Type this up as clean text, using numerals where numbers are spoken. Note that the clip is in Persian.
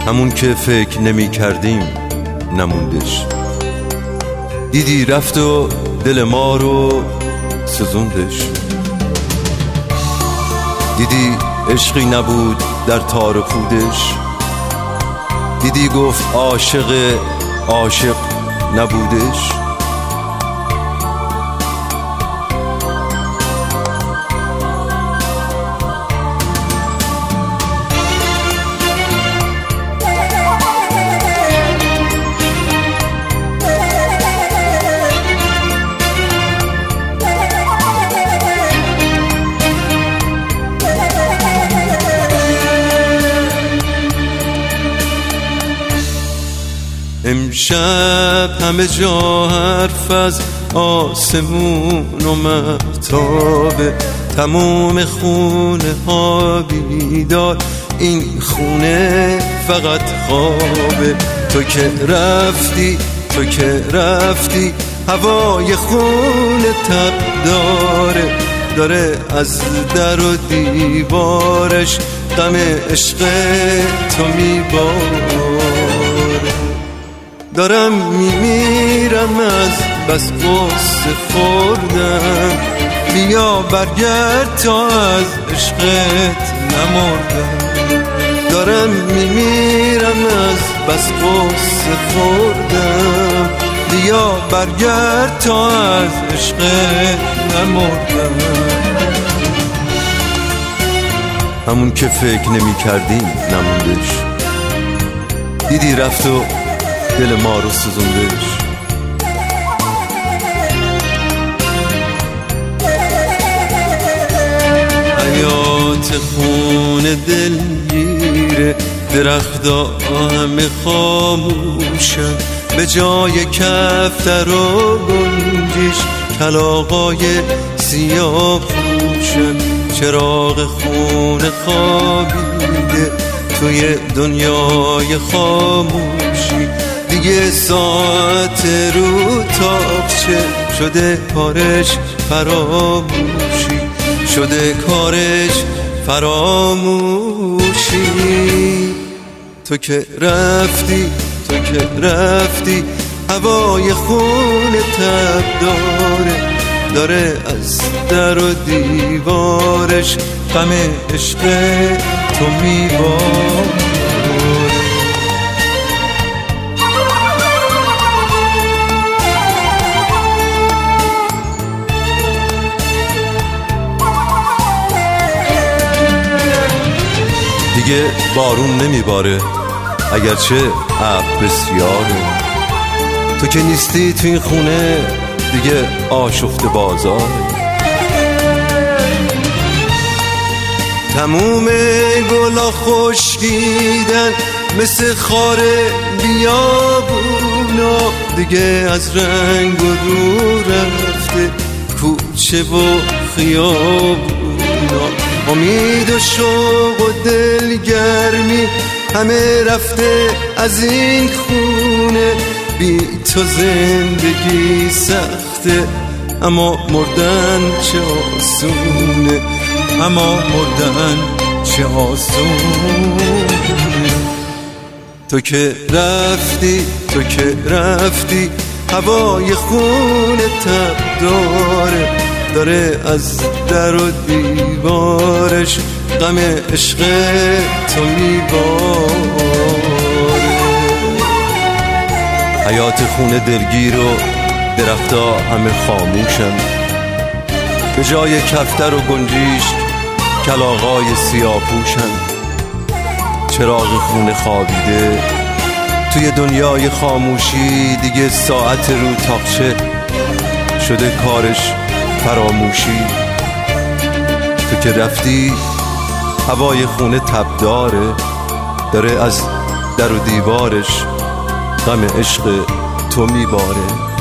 همون که فکر نمی کردیم نموندش. دیدی رفت و دل ما رو سوزوندش. دیدی عشقی نبود در تار و پودش. دیدی گفت عاشق نبودش. امشب همه جا حرف از آسمون و مهتابه، تموم خونه ها بیدار، این خونه فقط خوابه. تو که رفتی هوای خونه تب داره از در و دیوارش غم عشق تو میباره. دارم میمیرم از بس غصه خوردم، بیا برگرد تا از عشقت نمردم. دارم میمیرم از بس غصه خوردم، بیا برگرد تا از عشقت نمردم. همون که فکر نمی کردیم نموندش. دیدی رفت و دل ما رو سوزوندش. حیات خونه دلگیره، درختا همه خاموشن، به جای کفتر و گنجش کلاغای سیاه پوشن. چراغ خونه خوابیده توی دنیای خاموشی، دیگه ساعت رو تاقچه شده کارش فراموشی، شده کارش فراموشی. تو که رفتی هوای خونه تب داره از در و دیوارش غم عشق تو میباره. دیگه بارون نمیباره اگرچه ابر بسیاره. تو که نیستی تو این خونه دیگه آشفته بازار. تموم گلا خشکیدن مثل خار بیابونا، دیگه از رنگ و رو رفته کوچه و خیابونا. امید و شوق و دلگرمی همه رفته از این خونه، بی تو زندگی سخته اما مردن چه آسونه، اما مردن چه آسونه. تو که رفتی هوای خونه تب داره از در و دیوارش غم عشق تو میباره. حیات خونه دلگیر و درختا همه خاموشن، به جای کفتر و گنجیش کلاغای سیاه پوشن. چراغ خونه خوابیده توی دنیای خاموشی، دیگه ساعت رو تاقچه شده کارش فراموشی. تو که رفتی هوای خونه تب داره از در و دیوارش غم عشق تو میباره.